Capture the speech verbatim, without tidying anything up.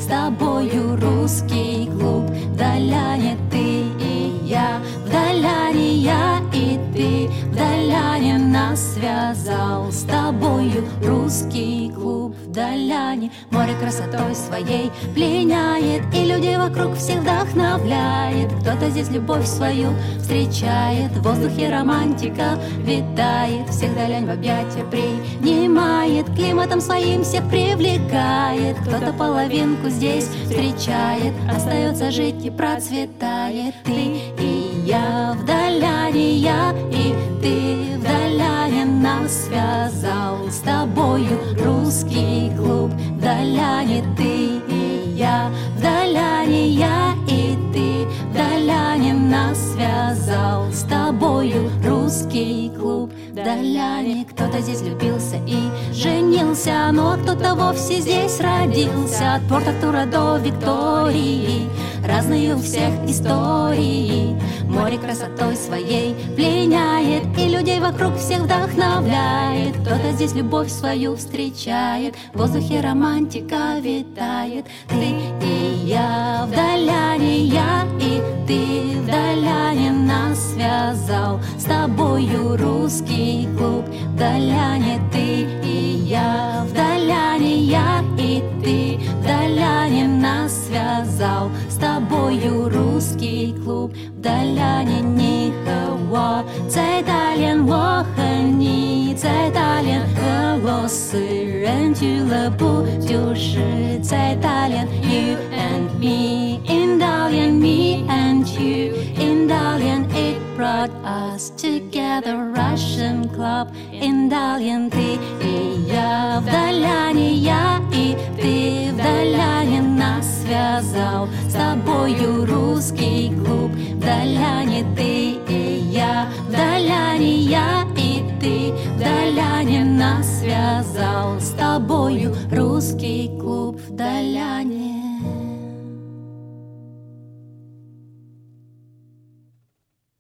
тобою русский клуб. В Даляне ты и я, в Даляне я и ты, в Даляне нас связал с тобою русский клуб. В Даляне море красотой своей пленяет, и людей вокруг всех вдохновляет. Кто-то здесь любовь свою встречает, в воздухе романтика витает. Всех Далянь в объятия принимает, климатом своим всех привлекает. Кто-то половинку здесь встречает, остается жить и процветает. Ты и я, в Даляне я и ты, в Даляне нас связал с тобою русский клуб. В Даляне ты и я, в Даляне я и ты, в Даляне нас связал с тобою русский клуб. В Даляне кто-то здесь влюбился и женился, ну а кто-то вовсе здесь родился. От Порт-Артура до Виктории разные у всех истории. Море красотой своей пленяет, и людей вокруг всех вдохновляет. Кто-то здесь любовь свою встречает, в воздухе романтика витает. Ты и я, в Даляне я и ты, в Даляне нас связал с тобою русский клуб. В Даляне ты и я, в Даляне я и ты, в Даляне нас связал с тобою русский клуб. В Даляне你和我在大连，我和你在大连，俄罗斯人俱乐部就是在大连。You and me in Dalian, me and you in Dalian. It brought us together, Russian club in Dalian. Ты и я, в Даляне я и ты, в Даляне нас связал с тобою русский клуб. В Даляне ты и я, в Даляне я и ты, в Даляне нас связал с тобою русский клуб. В Даляне